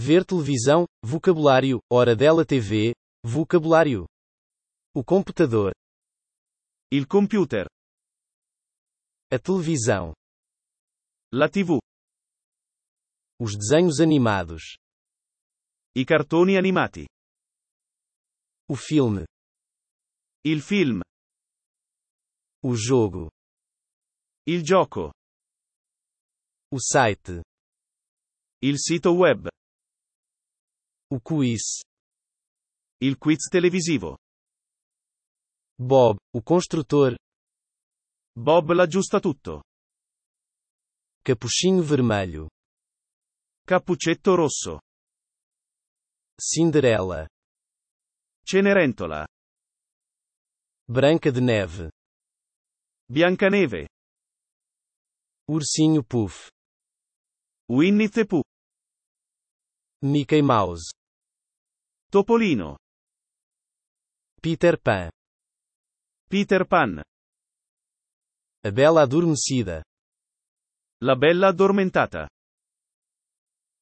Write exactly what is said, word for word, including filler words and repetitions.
Ver televisão, vocabulário, hora dela T V, vocabulário. O computador. Il computer. A televisão. La tivù. Os desenhos animados. I cartoni animati. O filme. Il film. O jogo. Il gioco. O site. Il sito web. O quiz. Il quiz televisivo. Bob, o construtor. Bob l'aggiustatutto. Capuchinho vermelho. Cappuccetto rosso. Cinderela. Cenerentola. Branca de Neve. Biancaneve. Ursinho Puff. Winnie the Pooh. Mickey Mouse. Topolino. Peter Pan. Peter Pan. A Bela Adormecida. La bella addormentata.